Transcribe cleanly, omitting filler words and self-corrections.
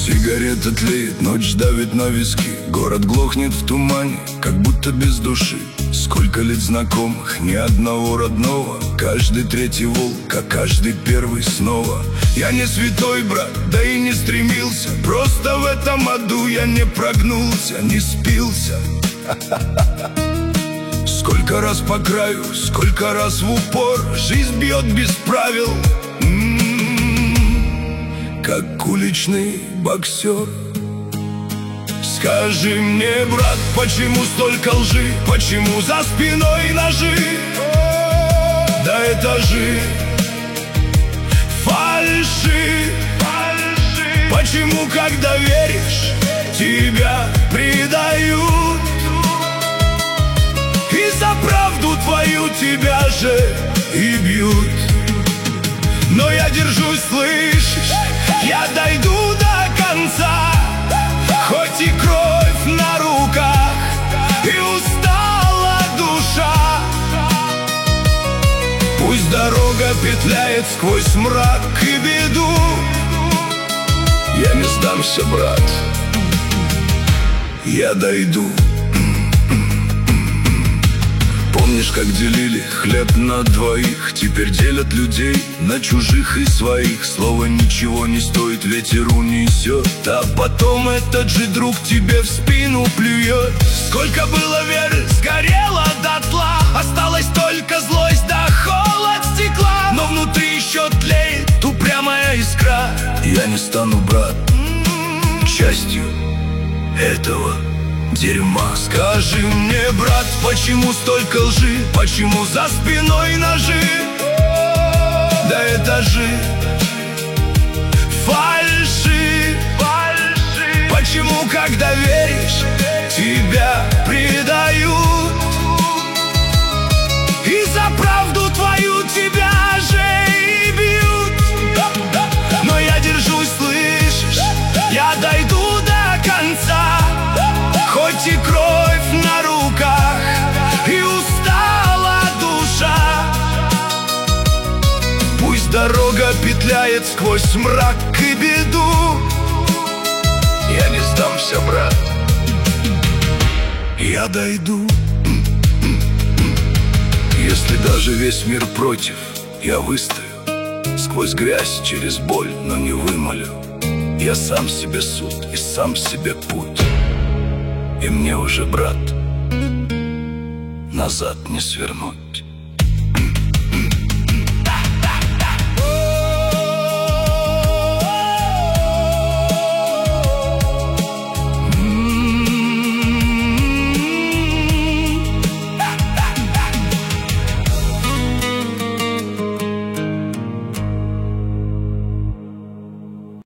Сигарета тлеет, ночь давит на виски. Город глохнет в тумане, как будто без души. Сколько лет знакомых, ни одного родного. Каждый третий волк, а каждый первый снова. Я не святой, брат, да и не стремился. Просто в этом аду я не прогнулся, не спился. Сколько раз по краю, сколько раз в упор. Жизнь бьет без правил, как уличный боксер. Скажи мне, брат, почему столько лжи? Почему за спиной ножи? Да это же фальши. Почему, когда веришь, тебя предают? И за правду твою тебя же и бьют. Но я держусь, слышишь? Я дойду до конца. Хоть и кровь на руках, и устала душа. Пусть дорога петляет сквозь мрак и беду, я не сдамся, брат, я дойду. Помнишь, как делили хлеб на двоих? Теперь делят людей на чужих и своих. Слово ничего не стоит, ветер унесет, а потом этот же друг тебе в спину плюет. Сколько было веры, сгорело дотла. Осталась только злость да холод стекла. Но внутри еще тлеет упрямая искра. Я не стану, брат, частью этого дерьма. Скажи мне, брат, почему столько лжи? Почему за спиной ножи? Да это же фальши. Почему, когда веришь, тебя предают? И за правду твою тебя же и бьют. Но я держусь, слышишь? Я дойду до конца. Хоть и кровь на руках, и устала душа. Пусть дорога петляет сквозь мрак и беду, я не сдамся, брат, я дойду. Если даже весь мир против, я выстою. Сквозь грязь, через боль, но не вымолю. Я сам себе суд и сам себе путь. И мне уже, брат, назад не свернуть.